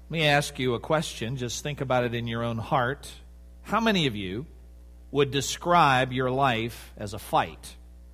Let me ask you a question. Just think about it in your own heart. How many of you would describe your life as a fight?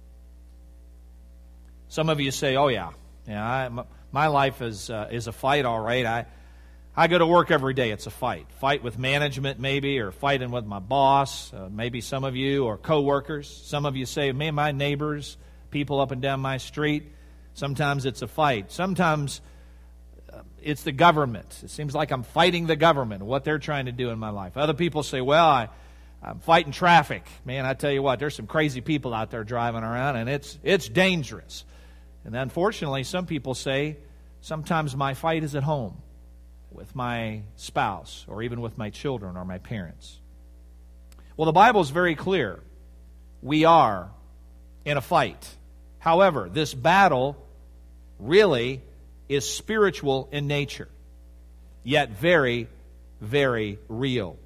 Some of you say, "Oh yeah, my life is a fight, all right. I go to work every day. It's a fight. Fight with management, maybe, or fighting with my boss. Maybe some of you, or coworkers. Some of you say, "Man, my neighbors, people up and down my street." Sometimes it's a fight. Sometimes it's the government. It seems like I'm fighting the government, what they're trying to do in my life. Other people say, "Well, I'm fighting traffic." Man, I tell you what, there's some crazy people out there driving around, and it's dangerous. And unfortunately, some people say, sometimes my fight is at home with my spouse, or even with my children or my parents. Well, the Bible is very clear. We are in a fight. However, this battle really is spiritual in nature, yet very, very real.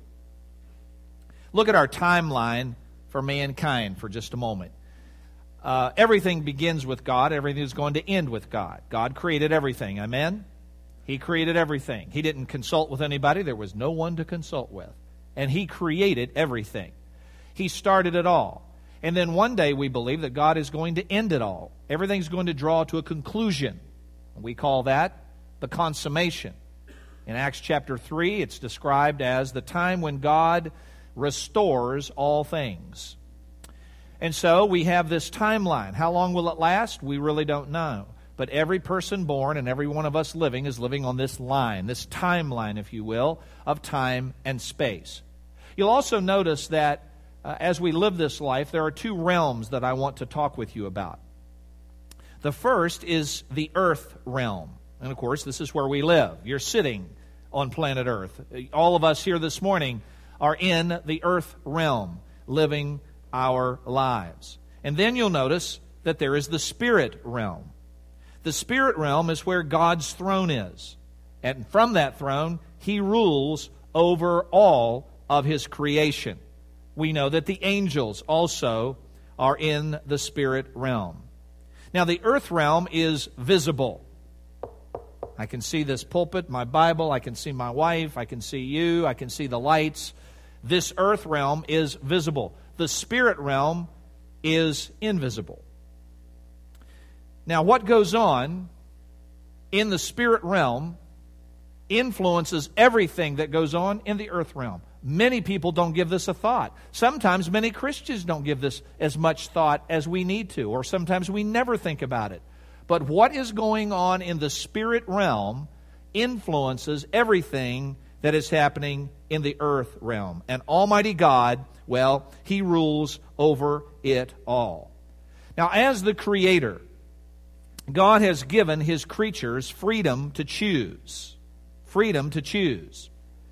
Look at our timeline for mankind for just a moment. Everything begins with God. Everything is going to end with God. God created everything. Amen? He created everything. He didn't consult with anybody. There was no one to consult with. And He created everything. He started it all. And then one day we believe that God is going to end it all. Everything's going to draw to a conclusion. We call that the consummation. In Acts chapter 3, it's described as the time when God restores all things. And so we have this timeline. How long will it last? We really don't know. But every person born and every one of us living is living on this line, this timeline, if you will, of time and space. You'll also notice that as we live this life, there are two realms that I want to talk with you about. The first is the earth realm. And of course, this is where we live. You're sitting on planet Earth. All of us here this morning are in the earth realm, living our lives. And then you'll notice that there is the spirit realm. The spirit realm is where God's throne is. And from that throne, He rules over all of His creation. We know that the angels also are in the spirit realm. Now, the earth realm is visible. I can see this pulpit, my Bible, I can see my wife, I can see you, I can see the lights. This earth realm is visible. The spirit realm is invisible. Now, what goes on in the spirit realm influences everything that goes on in the earth realm. Many people don't give this a thought. Sometimes many Christians don't give this as much thought as we need to, or sometimes we never think about it. But what is going on in the spirit realm influences everything that is happening in the earth realm. And Almighty God, well, He rules over it all. Now, as the Creator, God has given His creatures freedom to choose. Freedom to choose.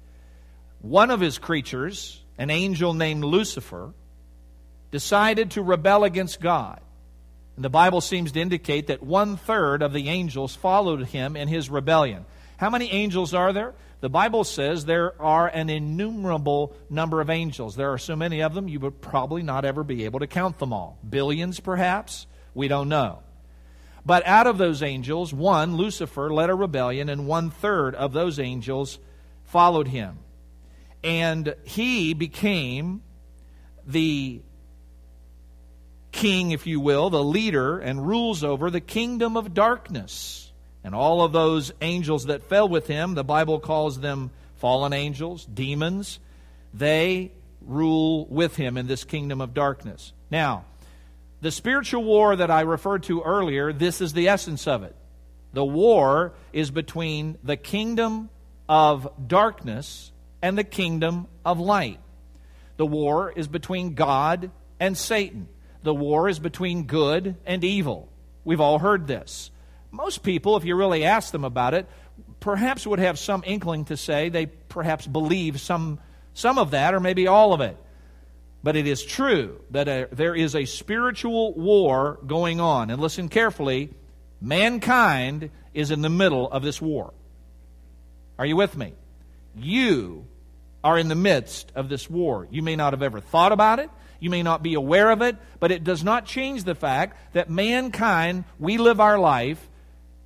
One of His creatures, an angel named Lucifer, decided to rebel against God. And the Bible seems to indicate that 1/3 of the angels followed him in his rebellion. How many angels are there? The Bible says there are an innumerable number of angels. There are so many of them, you would probably not ever be able to count them all. Billions, perhaps? We don't know. But out of those angels, one, Lucifer, led a rebellion, and 1/3 of those angels followed him. And he became the king, if you will, the leader, and rules over the kingdom of darkness. And all of those angels that fell with him, the Bible calls them fallen angels, demons. They rule with him in this kingdom of darkness. Now, the spiritual war that I referred to earlier, this is the essence of it. The war is between the kingdom of darkness and the kingdom of light. The war is between God and Satan. The war is between good and evil. We've all heard this. Most people, if you really ask them about it, perhaps would have some inkling to say they perhaps believe some of that, or maybe all of it. But it is true that there is a spiritual war going on. And listen carefully, mankind is in the middle of this war. Are you with me? You are in the midst of this war. You may not have ever thought about it. You may not be aware of it. But it does not change the fact that mankind, we live our life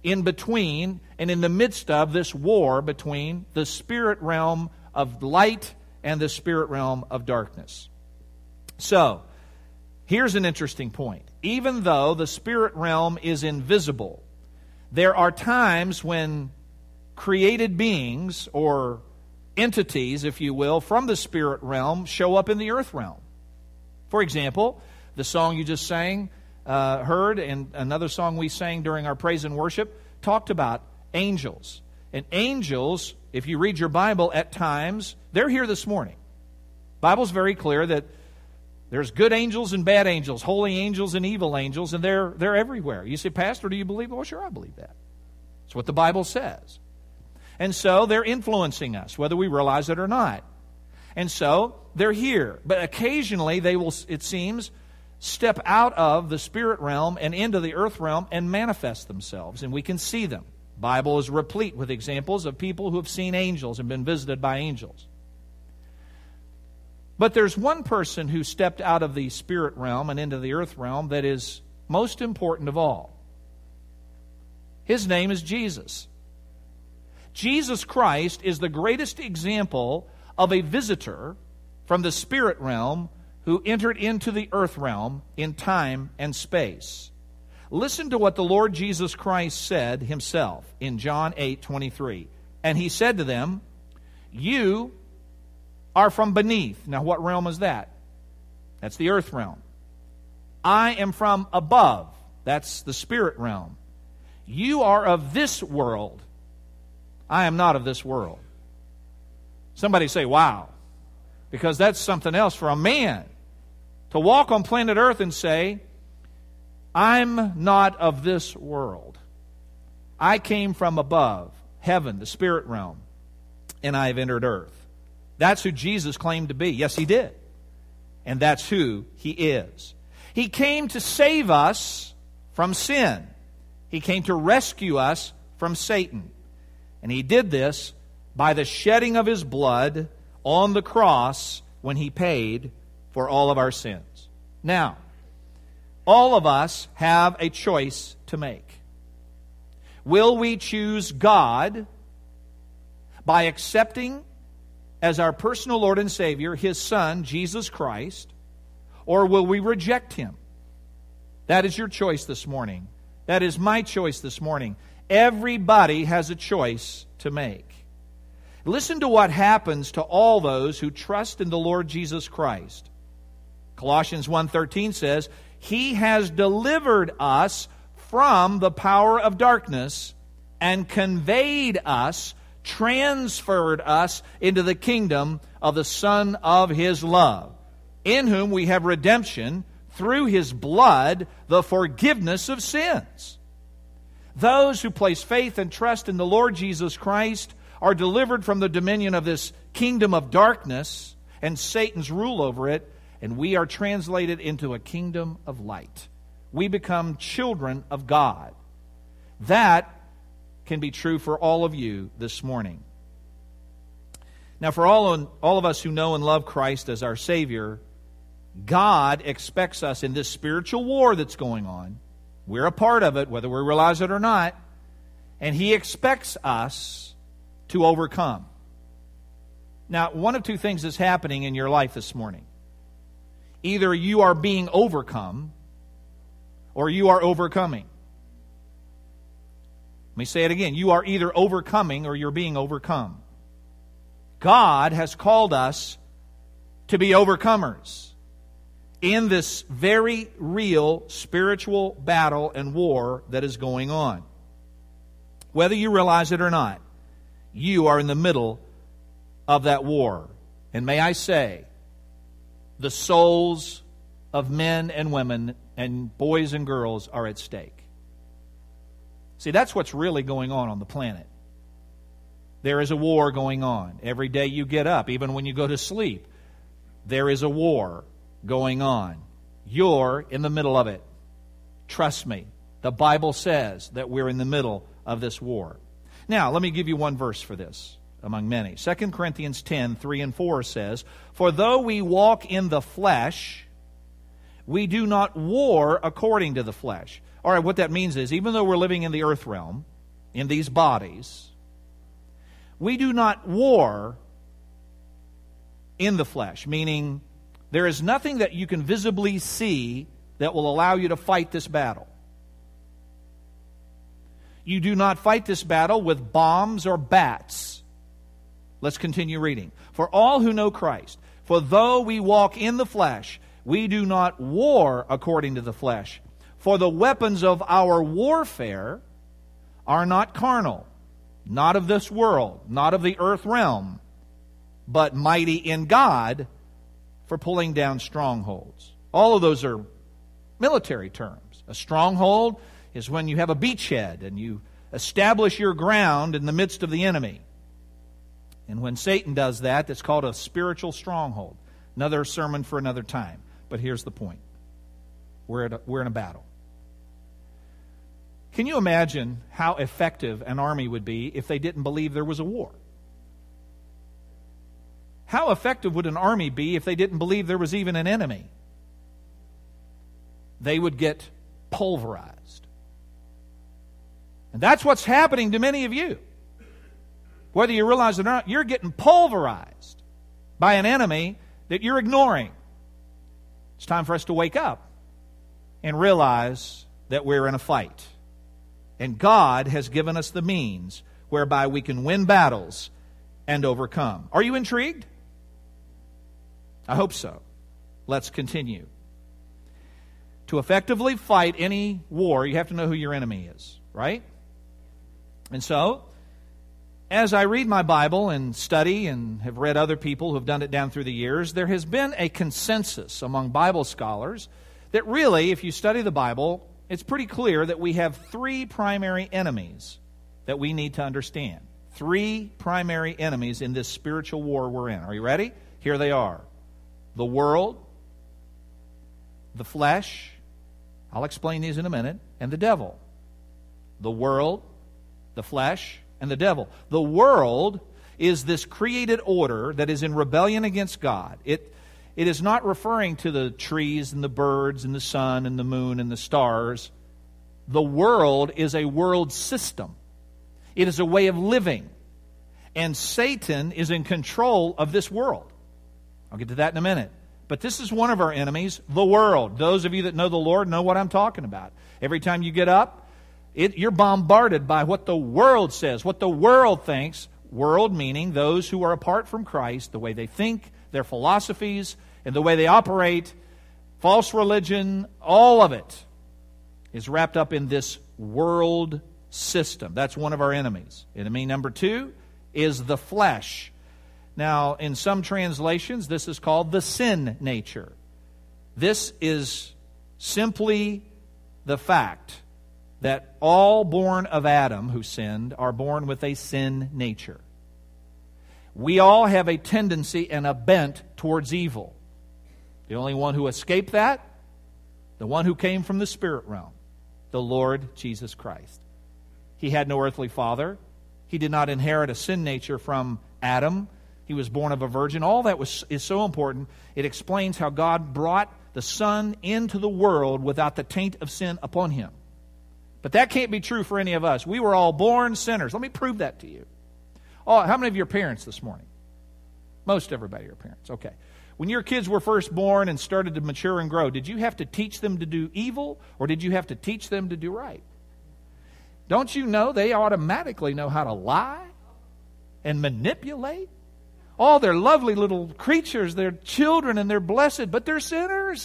in between and in the midst of this war between the spirit realm of light and the spirit realm of darkness. So, here's an interesting point. Even though the spirit realm is invisible, there are times when created beings or entities, if you will, from the spirit realm show up in the earth realm. For example, the song you just sang, heard, and another song we sang during our praise and worship talked about angels. And angels, if you read your Bible at times, they're here this morning. The Bible's very clear that there's good angels and bad angels, holy angels and evil angels, and they're everywhere. You say, Pastor, do you believe that? Well, sure, I believe that. It's what the Bible says. And so they're influencing us, whether we realize it or not. And so they're here. But occasionally they will, it seems, step out of the spirit realm and into the earth realm and manifest themselves, and we can see them. The Bible is replete with examples of people who have seen angels and been visited by angels. But there's one person who stepped out of the spirit realm and into the earth realm that is most important of all. His name is Jesus. Jesus Christ is the greatest example of a visitor from the spirit realm who entered into the earth realm in time and space. Listen to what the Lord Jesus Christ said himself in John 8:23. And he said to them, "You are from beneath." Now, what realm is that? That's the earth realm. "I am from above." That's the spirit realm. "You are of this world. I am not of this world." Somebody say, wow. Because that's something else for a man to walk on planet Earth and say, I'm not of this world. I came from above, heaven, the spirit realm, and I have entered earth. That's who Jesus claimed to be. Yes, he did. And that's who he is. He came to save us from sin. He came to rescue us from Satan. And he did this by the shedding of his blood on the cross when he paid for all of our sins. Now, all of us have a choice to make. Will we choose God by accepting as our personal Lord and Savior His Son, Jesus Christ, or will we reject Him? That is your choice this morning. That is my choice this morning. Everybody has a choice to make. Listen to what happens to all those who trust in the Lord Jesus Christ. Colossians 1:13 says, He has delivered us from the power of darkness and conveyed us, transferred us into the kingdom of the Son of His love, in whom we have redemption through His blood, the forgiveness of sins. Those who place faith and trust in the Lord Jesus Christ are delivered from the dominion of this kingdom of darkness and Satan's rule over it, and we are translated into a kingdom of light. We become children of God. That can be true for all of you this morning. Now, for all of us who know and love Christ as our Savior, God expects us in this spiritual war that's going on. We're a part of it, whether we realize it or not. And He expects us to overcome. Now, one of two things is happening in your life this morning. Either you are being overcome, or you are overcoming. Let me say it again. You are either overcoming or you're being overcome. God has called us to be overcomers in this very real spiritual battle and war that is going on. Whether you realize it or not, you are in the middle of that war. And may I say, the souls of men and women and boys and girls are at stake. See, that's what's really going on the planet. There is a war going on. Every day you get up, even when you go to sleep, there is a war going on. You're in the middle of it. Trust me. The Bible says that we're in the middle of this war. Now, let me give you one verse for this, among many. 2 Corinthians 10:3-4 says, For though we walk in the flesh, we do not war according to the flesh. All right, what that means is, even though we're living in the earth realm, in these bodies, we do not war in the flesh, meaning there is nothing that you can visibly see that will allow you to fight this battle. You do not fight this battle with bombs or bats. Let's continue reading. For all who know Christ, for though we walk in the flesh, we do not war according to the flesh. For the weapons of our warfare are not carnal, not of this world, not of the earth realm, but mighty in God for pulling down strongholds. All of those are military terms. A stronghold is when you have a beachhead and you establish your ground in the midst of the enemy. And when Satan does that, it's called a spiritual stronghold. Another sermon for another time. But here's the point. We're in a battle. Can you imagine how effective an army would be if they didn't believe there was a war? How effective would an army be if they didn't believe there was even an enemy? They would get pulverized. And that's what's happening to many of you. Whether you realize it or not, you're getting pulverized by an enemy that you're ignoring. It's time for us to wake up and realize that we're in a fight. And God has given us the means whereby we can win battles and overcome. Are you intrigued? I hope so. Let's continue. To effectively fight any war, you have to know who your enemy is, right? And so, as I read my Bible and study and have read other people who have done it down through the years, there has been a consensus among Bible scholars that really, if you study the Bible, it's pretty clear that we have three primary enemies that we need to understand. Three primary enemies in this spiritual war we're in. Are you ready? Here they are. The world, the flesh, I'll explain these in a minute, and the devil. The world, the flesh, and the devil. The world is this created order that is in rebellion against God. It is not referring to the trees and the birds and the sun and the moon and the stars. The world is a world system. It is a way of living. And Satan is in control of this world. I'll get to that in a minute. But this is one of our enemies, the world. Those of you that know the Lord know what I'm talking about. Every time you get up, you're bombarded by what the world says, what the world thinks. World meaning those who are apart from Christ, the way they think, their philosophies, and the way they operate, false religion, all of it is wrapped up in this world system. That's one of our enemies. Enemy number 2 is the flesh. Now, in some translations, this is called the sin nature. This is simply the fact that all born of Adam who sinned are born with a sin nature. We all have a tendency and a bent towards evil. The only one who escaped that, the one who came from the spirit realm, the Lord Jesus Christ. He had no earthly father. He did not inherit a sin nature from Adam. He was born of a virgin. All that is so important. It explains how God brought the Son into the world without the taint of sin upon Him. But that can't be true for any of us. We were all born sinners. Let me prove that to you. Oh, how many of you are parents this morning? Most everybody are parents. Okay. When your kids were first born and started to mature and grow, did you have to teach them to do evil or did you have to teach them to do right? Don't you know they automatically know how to lie and manipulate? Oh, they're lovely little creatures. They're children and they're blessed, but they're sinners.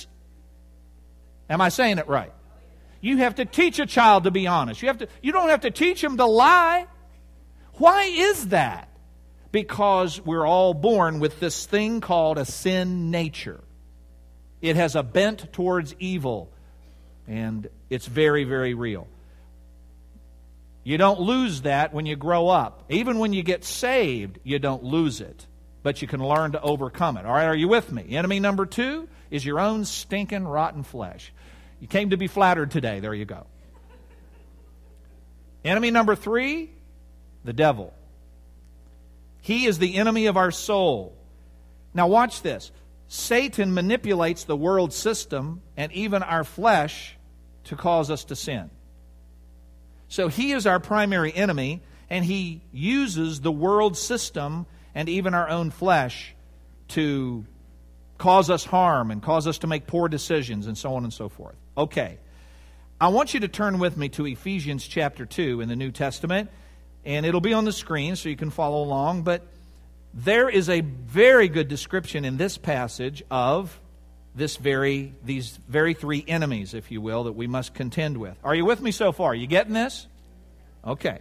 Am I saying it right? You have to teach a child to be honest. You don't have to teach them to lie. Why is that? Because we're all born with this thing called a sin nature. It has a bent towards evil, and it's very, very real. You don't lose that when you grow up. Even when you get saved, you don't lose it. But you can learn to overcome it. All right, are you with me? Enemy number 2 is your own stinking, rotten flesh. You came to be flattered today. There you go. Enemy number 3, the devil. He is the enemy of our soul. Now watch this. Satan manipulates the world system and even our flesh to cause us to sin. So he is our primary enemy, and he uses the world system and even our own flesh to cause us harm and cause us to make poor decisions and so on and so forth. Okay. I want you to turn with me to Ephesians chapter 2 in the New Testament, and it'll be on the screen so you can follow along, but there is a very good description in this passage of these very three enemies, if you will, that we must contend with. Are you with me so far? You getting this? Okay.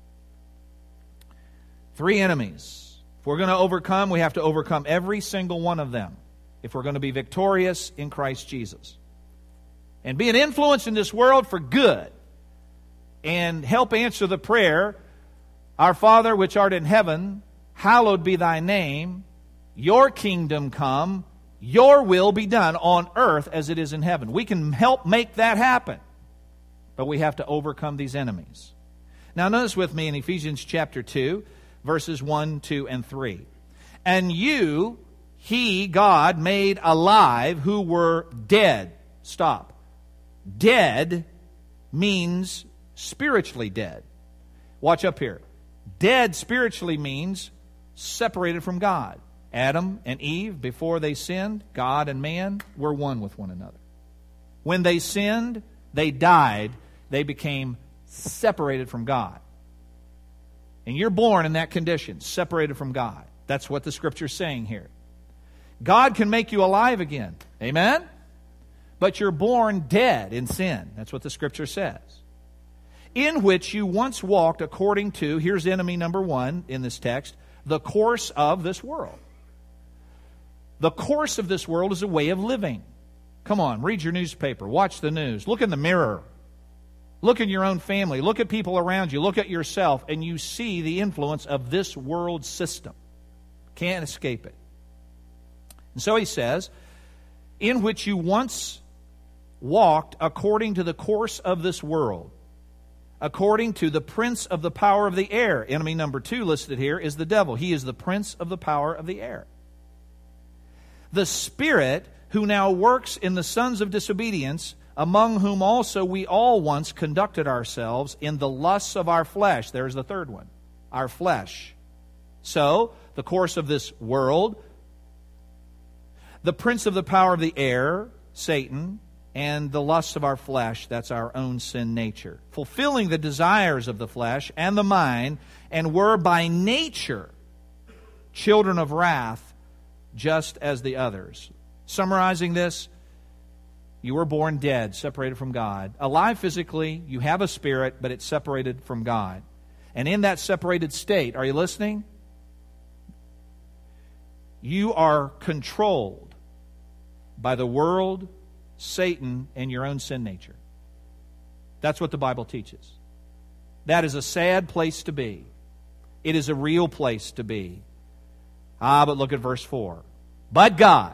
Three enemies. If we're going to overcome, we have to overcome every single one of them if we're going to be victorious in Christ Jesus. And be an influence in this world for good. And help answer the prayer, Our Father which art in heaven, hallowed be thy name. Your kingdom come. Your will be done on earth as it is in heaven. We can help make that happen. But we have to overcome these enemies. Now notice with me in Ephesians chapter 2, verses 1, 2, and 3. And you, He, God, made alive who were dead. Stop. Dead means spiritually dead. Watch up here. Dead spiritually means separated from God. Adam and Eve, before they sinned, God and man were one with one another. When they sinned, they died. They became separated from God. And you're born in that condition, separated from God. That's what the Scripture's saying here. God can make you alive again. Amen? But you're born dead in sin. That's what the Scripture says. In which you once walked according to, here's enemy number one in this text, the course of this world. The course of this world is a way of living. Come on, read your newspaper, watch the news, look in the mirror. Look in your own family, look at people around you, look at yourself, and you see the influence of this world system. Can't escape it. And so he says, in which you once walked according to the course of this world, according to the prince of the power of the air. Enemy number 2 listed here is the devil. He is the prince of the power of the air. The Spirit who now works in the sons of disobedience, among whom also we all once conducted ourselves in the lusts of our flesh. There's the third one. Our flesh. So, the course of this world, the prince of the power of the air, Satan, and the lusts of our flesh, that's our own sin nature. Fulfilling the desires of the flesh and the mind, and were by nature children of wrath, just as the others. Summarizing this, you were born dead, separated from God. Alive physically, you have a spirit, but it's separated from God. And in that separated state, are you listening? You are controlled by the world, Satan, and your own sin nature. That's what the Bible teaches. That is a sad place to be. It is a real place to be. But look at verse 4. But God.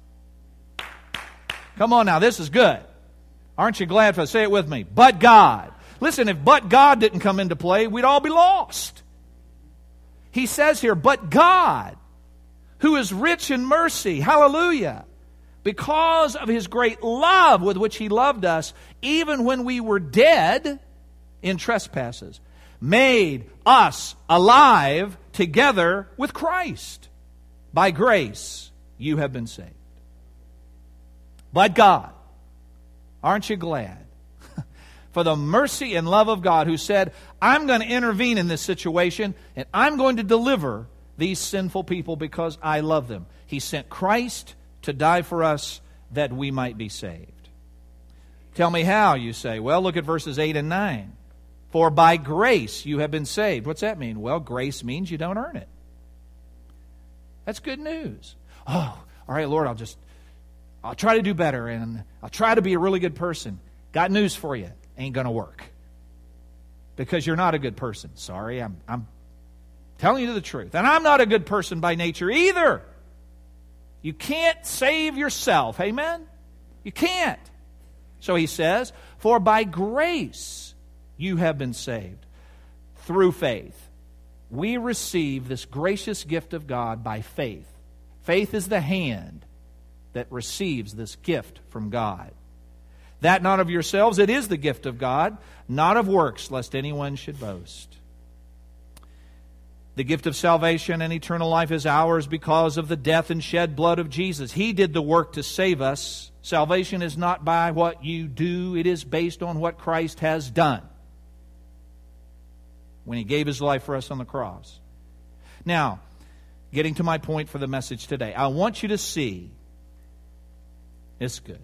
Come on now, this is good. Aren't you glad for it? Say it with me. But God. Listen, if but God didn't come into play, we'd all be lost. He says here, but God, who is rich in mercy, hallelujah, because of His great love with which He loved us, even when we were dead in trespasses, made us alive together with Christ. By grace, you have been saved. But God, aren't you glad for the mercy and love of God, who said, I'm going to intervene in this situation and I'm going to deliver these sinful people because I love them. He sent Christ to die for us that we might be saved. Tell me how, you say. Well, look at verses 8 and 9. For by grace you have been saved. What's that mean? Well, grace means you don't earn it. That's good news. Oh, all right, Lord, I'll try to do better, and I'll try to be a really good person. Got news for you. Ain't going to work. Because you're not a good person. Sorry, I'm telling you the truth. And I'm not a good person by nature either. You can't save yourself. Amen? You can't. So he says, for by grace you have been saved through faith. We receive this gracious gift of God by faith. Faith is the hand that receives this gift from God. That not of yourselves, it is the gift of God, not of works, lest anyone should boast. The gift of salvation and eternal life is ours because of the death and shed blood of Jesus. He did the work to save us. Salvation is not by what you do. It is based on what Christ has done when He gave His life for us on the cross. Now, getting to my point for the message today, I want you to see, it's good.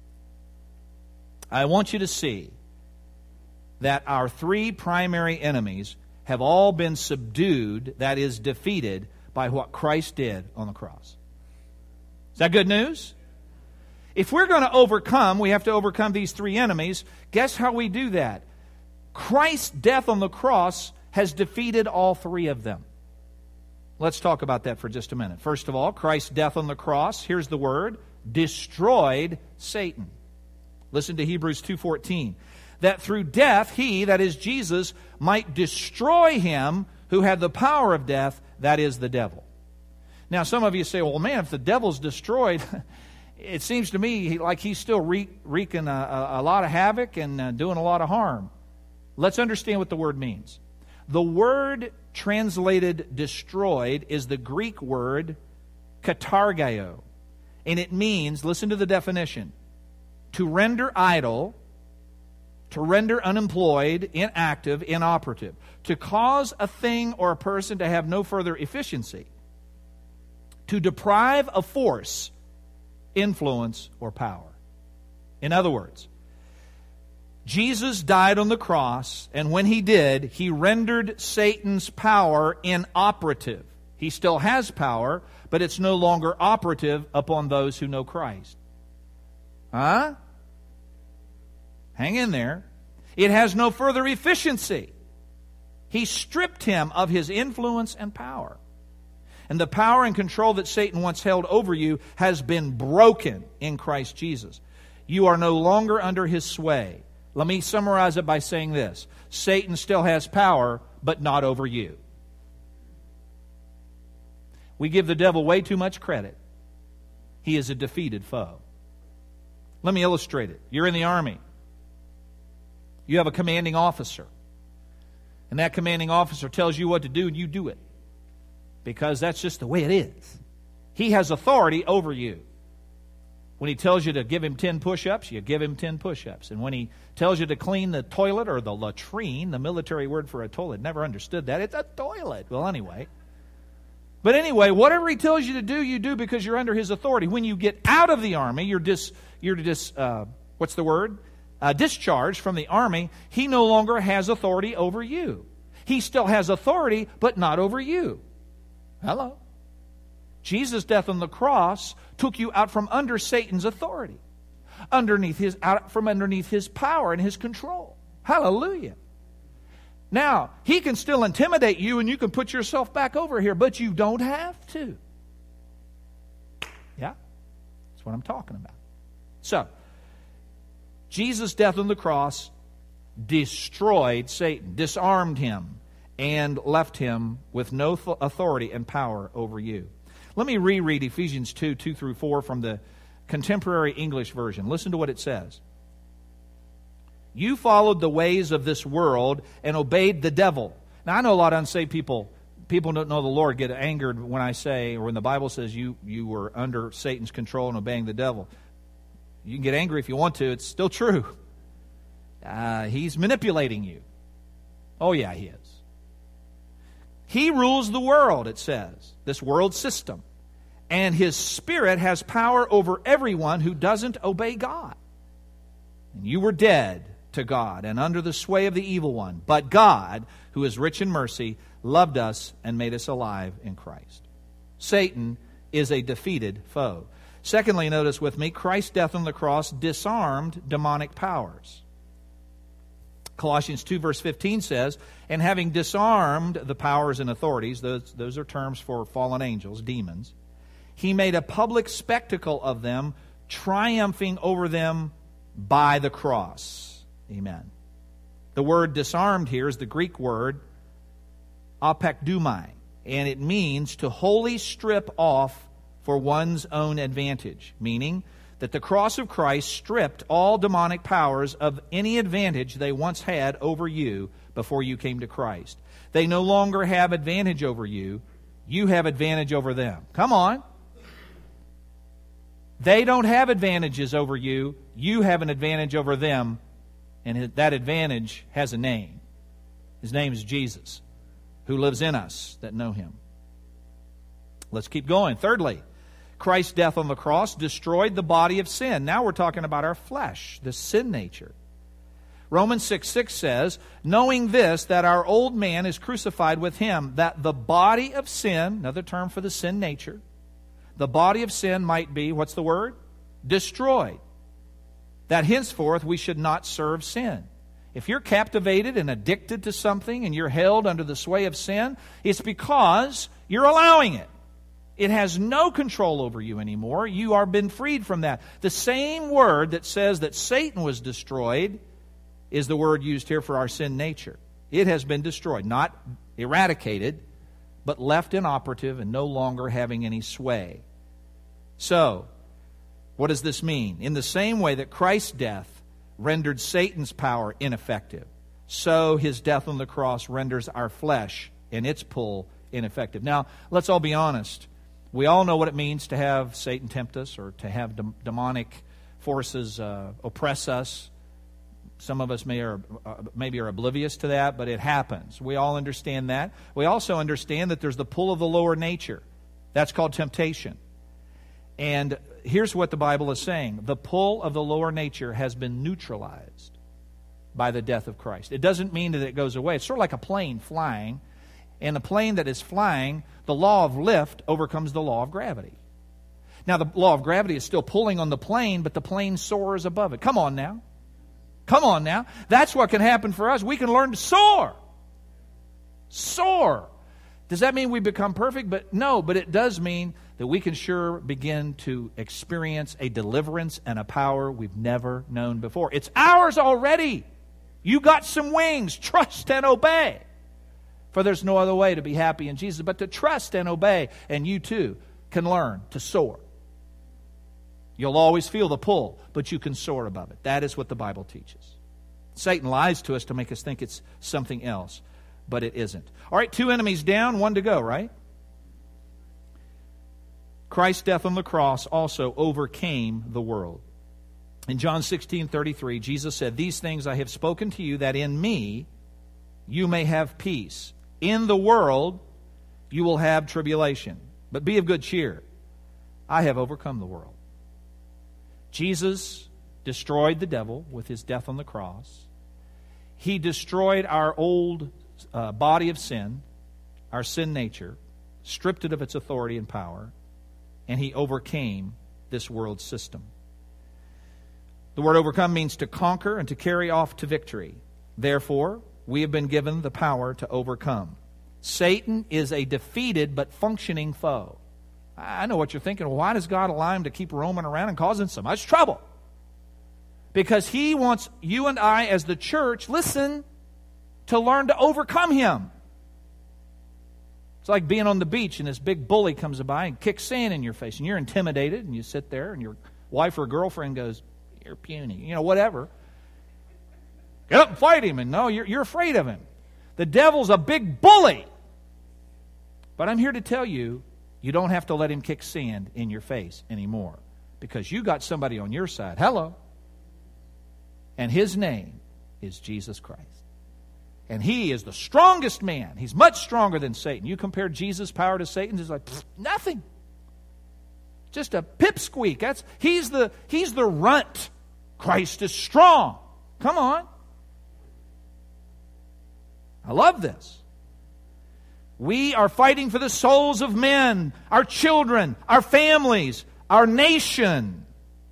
I want you to see that our three primary enemies have all been subdued, that is, defeated, by what Christ did on the cross. Is that good news? If we're going to overcome, we have to overcome these three enemies. Guess how we do that? Christ's death on the cross has defeated all three of them. Let's talk about that for just a minute. First of all, Christ's death on the cross, here's the word, destroyed Satan. Listen to Hebrews 2:14. That through death he, that is Jesus, might destroy him who had the power of death, that is the devil. Now some of you say, well man, if the devil's destroyed, it seems to me like he's still wreaking a lot of havoc and doing a lot of harm. Let's understand what the word means. The word translated destroyed is the Greek word katargeo. And it means, listen to the definition, to render idle, to render unemployed, inactive, inoperative, to cause a thing or a person to have no further efficiency, to deprive of force, influence, or power. In other words, Jesus died on the cross, and when He did, He rendered Satan's power inoperative. He still has power, but it's no longer operative upon those who know Christ. Huh? Hang in there. It has no further efficiency. He stripped him of his influence and power. And the power and control that Satan once held over you has been broken in Christ Jesus. You are no longer under his sway. Let me summarize it by saying this. Satan still has power, but not over you. We give the devil way too much credit. He is a defeated foe. Let me illustrate it. You're in the army. You have a commanding officer. And that commanding officer tells you what to do and you do it. Because that's just the way it is. He has authority over you. When he tells you to give him 10 push-ups, you give him 10 push-ups. And when he tells you to clean the toilet or the latrine, the military word for a toilet, never understood that. It's a toilet. Well, anyway. But anyway, whatever he tells you to do, you do because you're under his authority. When you get out of the army, discharged from the army, he no longer has authority over you. He still has authority, but not over you. Hello. Jesus' death on the cross took you out from under Satan's authority, out from underneath his power and his control. Hallelujah. Now, he can still intimidate you and you can put yourself back over here, but you don't have to. Yeah, that's what I'm talking about. So, Jesus' death on the cross destroyed Satan, disarmed him, and left him with no authority and power over you. Let me reread Ephesians 2:2-4 from the Contemporary English Version. Listen to what it says. You followed the ways of this world and obeyed the devil. Now, I know a lot of unsaved people don't know the Lord, get angered when I say, or when the Bible says you were under Satan's control and obeying the devil. You can get angry if you want to. It's still true. He's manipulating you. Oh, yeah, he is. He rules the world, it says, this world system. And his spirit has power over everyone who doesn't obey God. And you were dead to God and under the sway of the evil one. But God, who is rich in mercy, loved us and made us alive in Christ. Satan is a defeated foe. Secondly, notice with me, Christ's death on the cross disarmed demonic powers. Colossians 2 verse 15 says, and having disarmed the powers and authorities, those are terms for fallen angels, demons, he made a public spectacle of them, triumphing over them by the cross. Amen. The word disarmed here is the Greek word apekdumai, and it means to wholly strip off for one's own advantage, meaning that the cross of Christ stripped all demonic powers of any advantage they once had over you before you came to Christ. They no longer have advantage over you. You have advantage over them. Come on. They don't have advantages over you. You have an advantage over them, and that advantage has a name. His name is Jesus, who lives in us that know Him. Let's keep going. Thirdly, Christ's death on the cross destroyed the body of sin. Now we're talking about our flesh, the sin nature. Romans 6:6 says, knowing this, that our old man is crucified with Him, that the body of sin, another term for the sin nature, the body of sin might be, what's the word? Destroyed. That henceforth we should not serve sin. If you're captivated and addicted to something and you're held under the sway of sin, it's because you're allowing it. It has no control over you anymore. You are been freed from that. The same word that says that Satan was destroyed is the word used here for our sin nature. It has been destroyed, not eradicated, but left inoperative and no longer having any sway. So, what does this mean? In the same way that Christ's death rendered Satan's power ineffective, so His death on the cross renders our flesh and its pull ineffective. Now, let's all be honest. We all know what it means to have Satan tempt us or to have demonic forces oppress us. Some of us maybe are oblivious to that, but it happens. We all understand that. We also understand that there's the pull of the lower nature. That's called temptation. And here's what the Bible is saying. The pull of the lower nature has been neutralized by the death of Christ. It doesn't mean that it goes away. It's sort of like a plane flying. And a plane that is flying, the law of lift overcomes the law of gravity. Now, the law of gravity is still pulling on the plane, but the plane soars above it. Come on now. Come on now. That's what can happen for us. We can learn to soar. Soar. Does that mean we become perfect? No, but it does mean that we can sure begin to experience a deliverance and a power we've never known before. It's ours already. You got some wings. Trust and obey. For there's no other way to be happy in Jesus but to trust and obey. And you too can learn to soar. You'll always feel the pull, but you can soar above it. That is what the Bible teaches. Satan lies to us to make us think it's something else, but it isn't. All right, 2 enemies down, 1 to go, right? Christ's death on the cross also overcame the world. In John 16:33, Jesus said, these things I have spoken to you, that in me you may have peace. In the world you will have tribulation, but be of good cheer. I have overcome the world. Jesus destroyed the devil with His death on the cross. He destroyed our old body of sin, our sin nature, stripped it of its authority and power, and He overcame this world system. The word overcome means to conquer and to carry off to victory. Therefore, we have been given the power to overcome. Satan is a defeated but functioning foe. I know what you're thinking. Well, why does God allow him to keep roaming around and causing so much trouble? Because He wants you and I as the church, listen, to learn to overcome him. It's like being on the beach and this big bully comes by and kicks sand in your face and you're intimidated and you sit there and your wife or girlfriend goes, you're puny, whatever. Get up and fight him. And no, you're afraid of him. The devil's a big bully. But I'm here to tell you, you don't have to let him kick sand in your face anymore, because you got somebody on your side. Hello. And his name is Jesus Christ. And He is the strongest man. He's much stronger than Satan. You compare Jesus' power to Satan's, it's like nothing. Just a pipsqueak. He's the runt. Christ is strong. Come on. I love this. We are fighting for the souls of men, our children, our families, our nation.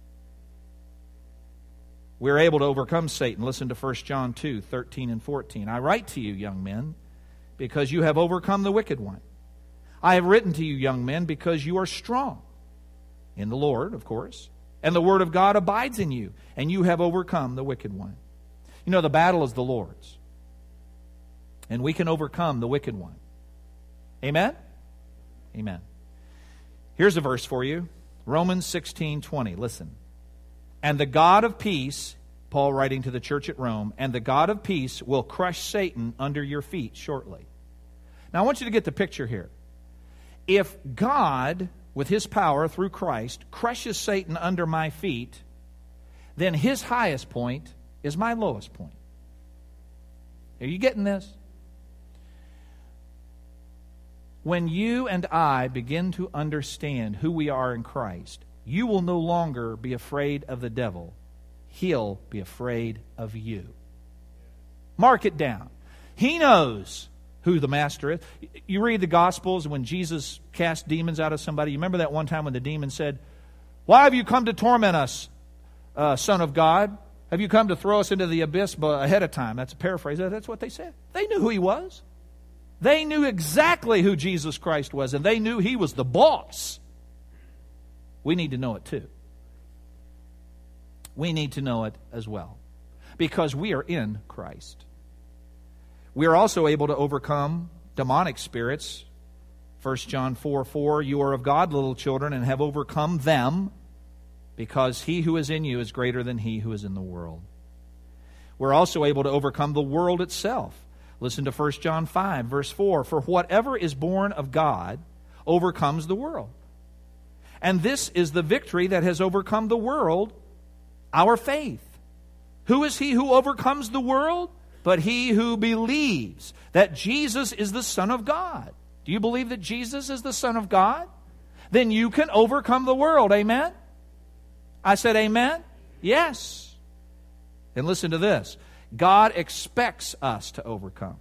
We're able to overcome Satan. Listen to 1 John 2:13 and 14. I write to you, young men, because you have overcome the wicked one. I have written to you, young men, because you are strong in the Lord, of course, and the word of God abides in you, and you have overcome the wicked one. The battle is the Lord's, and we can overcome the wicked one. Amen? Amen. Here's a verse for you. Romans 16:20. Listen. And the God of peace, Paul writing to the church at Rome, and the God of peace will crush Satan under your feet shortly. Now I want you to get the picture here. If God, with His power through Christ, crushes Satan under my feet, then His highest point is my lowest point. Are you getting this? When you and I begin to understand who we are in Christ, you will no longer be afraid of the devil. He'll be afraid of you. Mark it down. He knows who the master is. You read the Gospels when Jesus cast demons out of somebody. You remember that one time when the demon said, "Why have you come to torment us, Son of God? Have you come to throw us into the abyss ahead of time?" That's a paraphrase. That's what they said. They knew who He was. They knew exactly who Jesus Christ was, and they knew He was the boss. We need to know it too. We need to know it as well, because we are in Christ. We are also able to overcome demonic spirits. 1 John 4:4, "You are of God, little children, and have overcome them, because He who is in you is greater than he who is in the world." We're also able to overcome the world itself. Listen to 1 John 5, verse 4, "For whatever is born of God overcomes the world. And this is the victory that has overcome the world, our faith. Who is he who overcomes the world? But he who believes that Jesus is the Son of God." Do you believe that Jesus is the Son of God? Then you can overcome the world. Amen? I said amen? Yes. And listen to this. God expects us to overcome.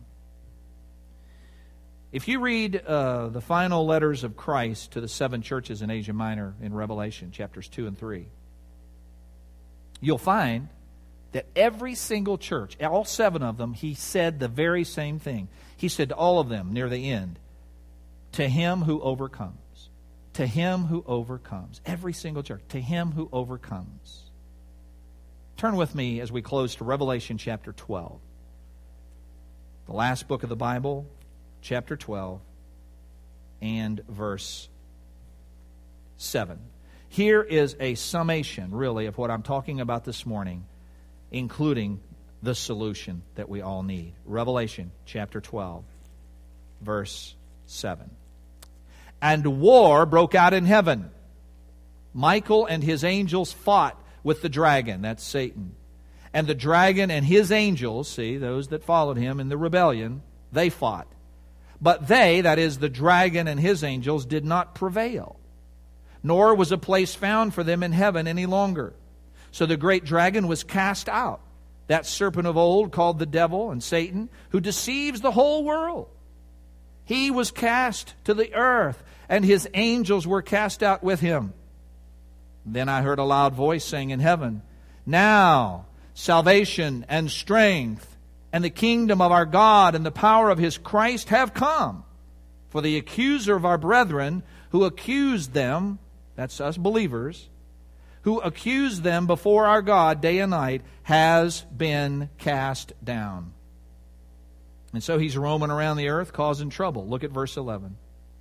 If you read the final letters of Christ to the 7 churches in Asia Minor in Revelation, chapters 2 and 3, you'll find that every single church, all 7 of them, He said the very same thing. He said to all of them near the end, "To him who overcomes." To him who overcomes. Every single church. To him who overcomes. Turn with me as we close to Revelation chapter 12. The last book of the Bible, chapter 12 and verse 7. Here is a summation, really, of what I'm talking about this morning, including the solution that we all need. Revelation chapter 12, verse 7. "And war broke out in heaven. Michael and his angels fought with the dragon," that's Satan. "And the dragon and his angels," see, those that followed him in the rebellion, they fought. "But they," that is, the dragon and his angels, "did not prevail. Nor was a place found for them in heaven any longer. So the great dragon was cast out, that serpent of old called the devil and Satan, who deceives the whole world. He was cast to the earth, and his angels were cast out with him. Then I heard a loud voice saying in heaven, 'Now salvation and strength and the kingdom of our God and the power of His Christ have come. For the accuser of our brethren, who accused them,'" that's us believers, "'who accused them before our God day and night, has been cast down.'" And so he's roaming around the earth causing trouble. Look at verse 11.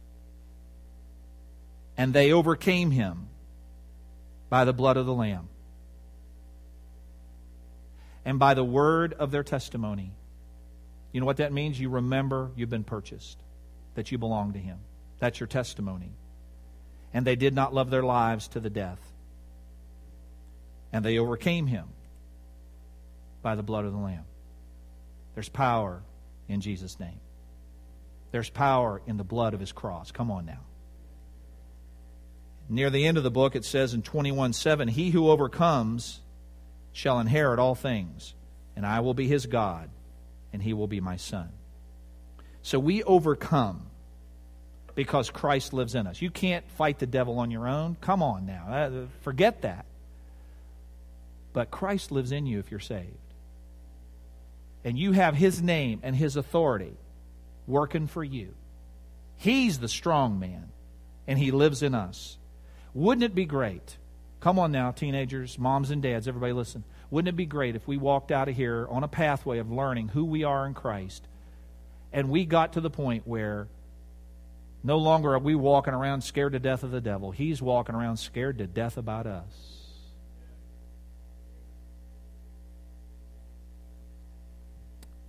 "And they overcame him by the blood of the Lamb, and by the word of their testimony." You know what that means? You remember you've been purchased, that you belong to Him. That's your testimony. "And they did not love their lives to the death. And they overcame him by the blood of the Lamb." There's power in Jesus' name. There's power in the blood of His cross. Come on now. Near the end of the book, it says in 21:7, "He who overcomes shall inherit all things, and I will be his God, and he will be my son." So we overcome because Christ lives in us. You can't fight the devil on your own. Come on now. Forget that. But Christ lives in you if you're saved. And you have His name and His authority working for you. He's the strong man, and He lives in us. Wouldn't it be great? Come on now, teenagers, moms and dads, everybody listen. Wouldn't it be great if we walked out of here on a pathway of learning who we are in Christ, and we got to the point where no longer are we walking around scared to death of the devil. He's walking around scared to death about us.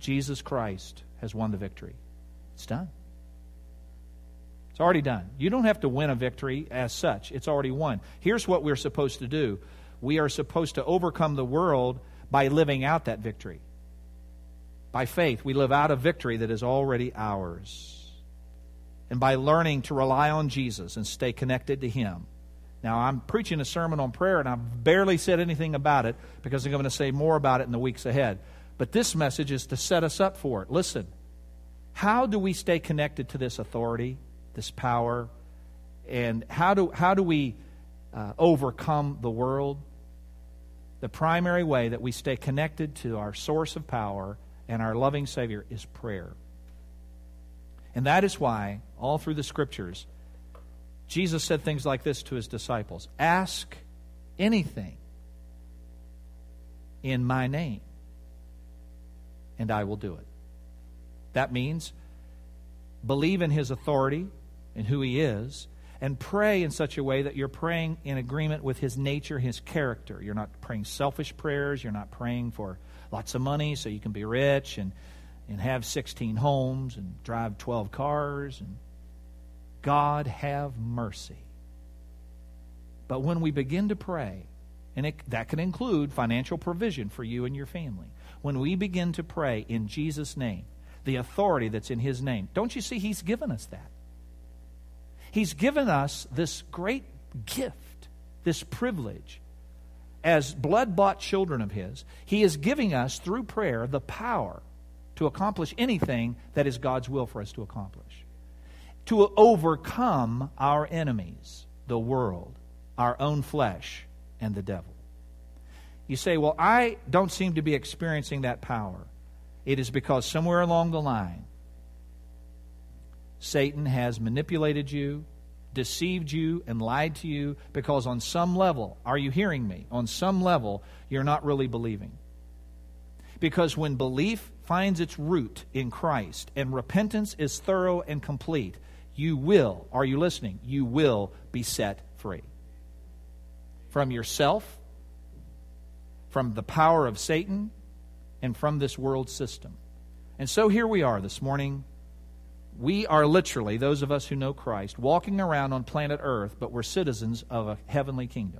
Jesus Christ has won the victory. It's done. It's already done. You don't have to win a victory as such. It's already won. Here's what we're supposed to do. We are supposed to overcome the world by living out that victory. By faith, we live out a victory that is already ours. And by learning to rely on Jesus and stay connected to Him. Now, I'm preaching a sermon on prayer, and I've barely said anything about it because I'm going to say more about it in the weeks ahead. But this message is to set us up for it. Listen, how do we stay connected to this authority, this power, and how do we overcome the world? The primary way that we stay connected to our source of power and our loving Savior is prayer. And that is why, all through the Scriptures, Jesus said things like this to His disciples. Ask anything in my name, and I will do it. That means believe in His authority and who He is, and pray in such a way that you're praying in agreement with His nature, His character. You're not praying selfish prayers. You're not praying for lots of money so you can be rich and have 16 homes and drive 12 cars. And God have mercy. But when we begin to pray, and that can include financial provision for you and your family, when we begin to pray in Jesus' name, the authority that's in His name, don't you see He's given us that? He's given us this great gift, this privilege. As blood-bought children of His, He is giving us, through prayer, the power to accomplish anything that is God's will for us to accomplish. To overcome our enemies, the world, our own flesh, and the devil. You say, well, I don't seem to be experiencing that power. It is because somewhere along the line, Satan has manipulated you, deceived you, and lied to you, because on some level, are you hearing me? On some level, you're not really believing. Because when belief finds its root in Christ and repentance is thorough and complete, you will, are you listening? You will be set free. From yourself, from the power of Satan, and from this world system. And so here we are this morning. We are literally, those of us who know Christ, walking around on planet Earth, but we're citizens of a heavenly kingdom.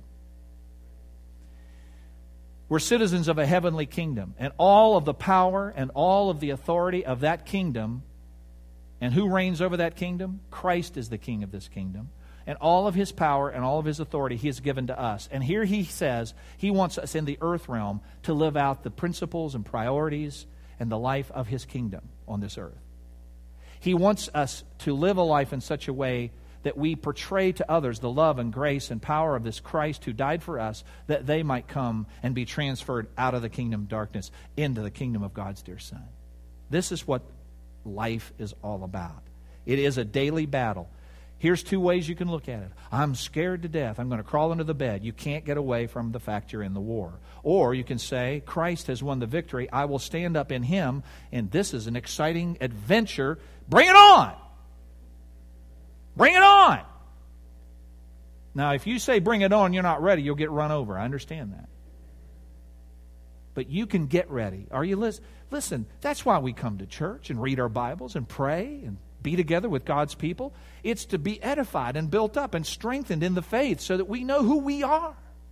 We're citizens of a heavenly kingdom. And all of the power and all of the authority of that kingdom, and who reigns over that kingdom? Christ is the king of this kingdom. And all of His power and all of His authority He has given to us. And here He says He wants us in the earth realm to live out the principles and priorities and the life of His kingdom on this earth. He wants us to live a life in such a way that we portray to others the love and grace and power of this Christ who died for us, that they might come and be transferred out of the kingdom of darkness into the kingdom of God's dear Son. This is what life is all about. It is a daily battle. Here's two ways you can look at it. I'm scared to death. I'm going to crawl under the bed. You can't get away from the fact you're in the war. Or you can say, Christ has won the victory. I will stand up in Him, and this is an exciting adventure. Bring it on! Bring it on! Now, if you say bring it on, you're not ready, you'll get run over. I understand that. But you can get ready. Are you listening? Listen, that's why we come to church and read our Bibles and pray and be together with God's people. It's to be edified and built up and strengthened in the faith so that we know who we are.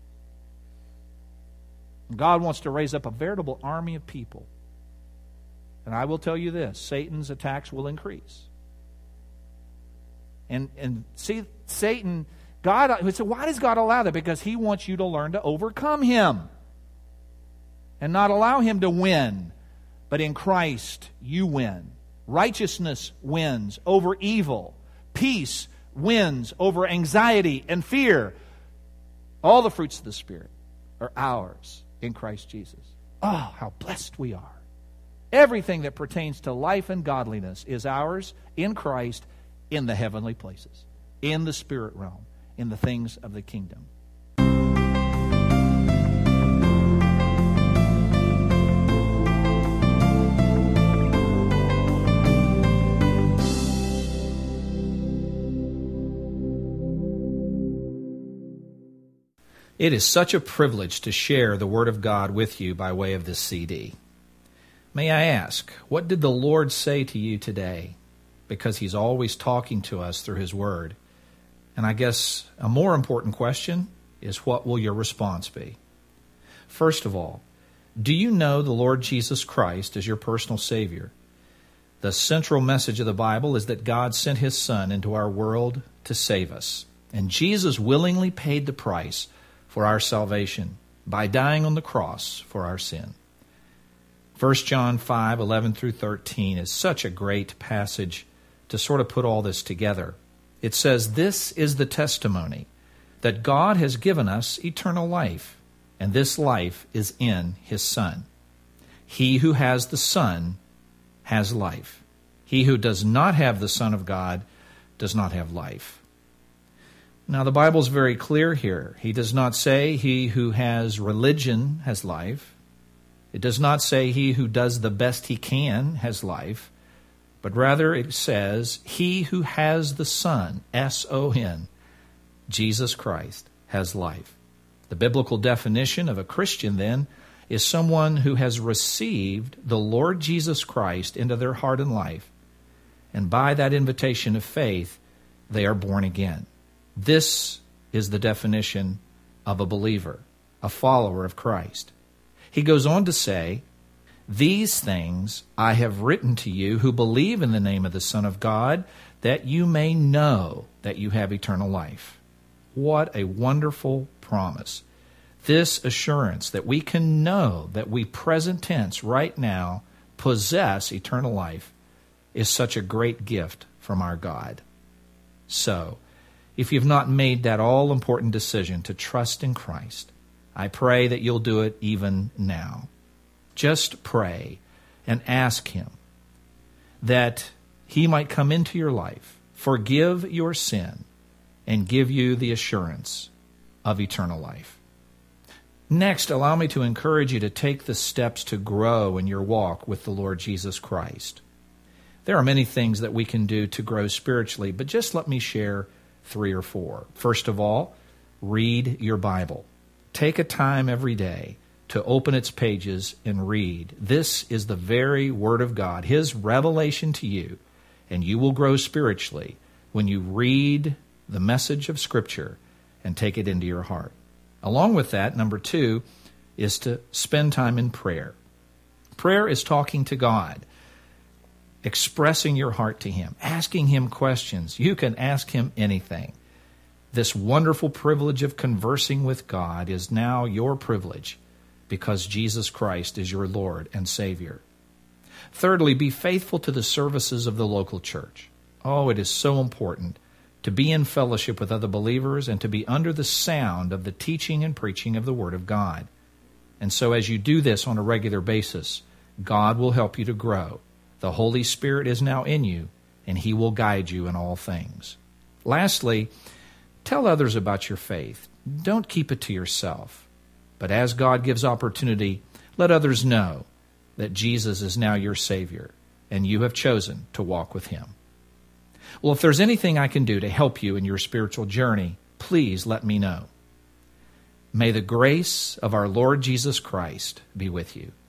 God wants to raise up a veritable army of people. And I will tell you this, Satan's attacks will increase. And see, Satan, God, so why does God allow that? Because He wants you to learn to overcome him. And not allow him to win. But in Christ, you win. Righteousness wins over evil. Peace wins over anxiety and fear. All the fruits of the Spirit are ours in Christ Jesus. Oh, how blessed we are. Everything that pertains to life and godliness is ours in Christ in the heavenly places, in the spirit realm, in the things of the kingdom. It is such a privilege to share the Word of God with you by way of this CD. May I ask, what did the Lord say to you today? Because He's always talking to us through His Word. And I guess a more important question is, what will your response be? First of all, do you know the Lord Jesus Christ as your personal Savior? The central message of the Bible is that God sent His Son into our world to save us. And Jesus willingly paid the price for our salvation by dying on the cross for our sin. 1 John 5:11 through 13 is such a great passage to sort of put all this together. It says, "This is the testimony, that God has given us eternal life, and this life is in His Son. He who has the Son has life. He who does not have the Son of God does not have life." Now, the Bible's very clear here. He does not say he who has religion has life. It does not say he who does the best he can has life. But rather it says, he who has the Son, S-O-N, Jesus Christ, has life. The biblical definition of a Christian, then, is someone who has received the Lord Jesus Christ into their heart and life. And by that invitation of faith, they are born again. This is the definition of a believer, a follower of Christ. He goes on to say, "These things I have written to you who believe in the name of the Son of God, that you may know that you have eternal life." What a wonderful promise. This assurance that we can know that we, present tense, right now, possess eternal life is such a great gift from our God. So, if you've not made that all-important decision to trust in Christ, I pray that you'll do it even now. Just pray and ask Him that He might come into your life, forgive your sin, and give you the assurance of eternal life. Next, allow me to encourage you to take the steps to grow in your walk with the Lord Jesus Christ. There are many things that we can do to grow spiritually, but just let me share 3 or 4. First of all, read your Bible. Take a time every day to open its pages and read. This is the very Word of God, His revelation to you, and you will grow spiritually when you read the message of Scripture and take it into your heart. Along with that, number 2 is to spend time in prayer. Prayer is talking to God, expressing your heart to Him, asking Him questions. You can ask Him anything. This wonderful privilege of conversing with God is now your privilege because Jesus Christ is your Lord and Savior. Thirdly, be faithful to the services of the local church. Oh, it is so important to be in fellowship with other believers and to be under the sound of the teaching and preaching of the Word of God. And so as you do this on a regular basis, God will help you to grow. The Holy Spirit is now in you, and He will guide you in all things. Lastly, tell others about your faith. Don't keep it to yourself. But as God gives opportunity, let others know that Jesus is now your Savior, and you have chosen to walk with Him. Well, if there's anything I can do to help you in your spiritual journey, please let me know. May the grace of our Lord Jesus Christ be with you.